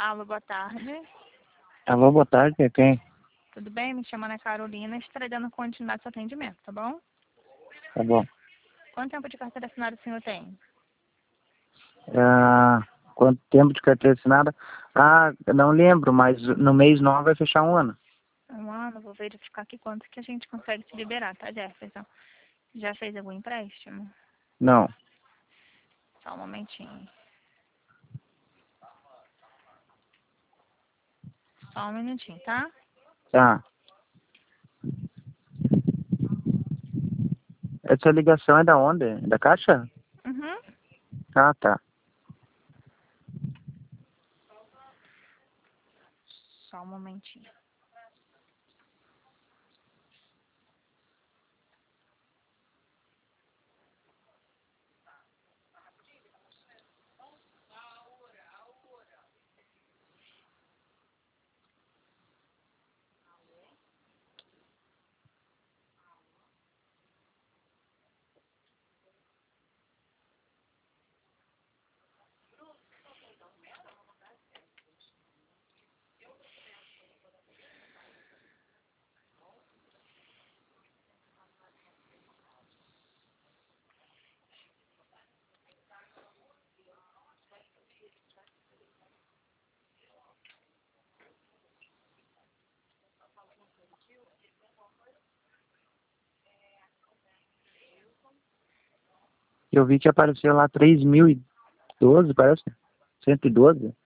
Alô, boa tarde. Alô, boa tarde, é quem? Tudo bem? Me chamando é Carolina. Estarei dando continuidade ao seu atendimento, tá bom? Tá bom. Quanto tempo de carteira assinada o senhor tem? Quanto tempo de carteira assinada? Eu não lembro, mas no mês 9 vai fechar um ano. Um ano, vou verificar aqui quanto que a gente consegue te liberar, tá, Jefferson? Já fez algum empréstimo? Não. Só um momentinho. Só um minutinho, tá? Tá. Essa ligação é da onde? É da Caixa? Uhum. Ah, tá. Só um momentinho. Eu vi que apareceu lá 3.012, parece. 112.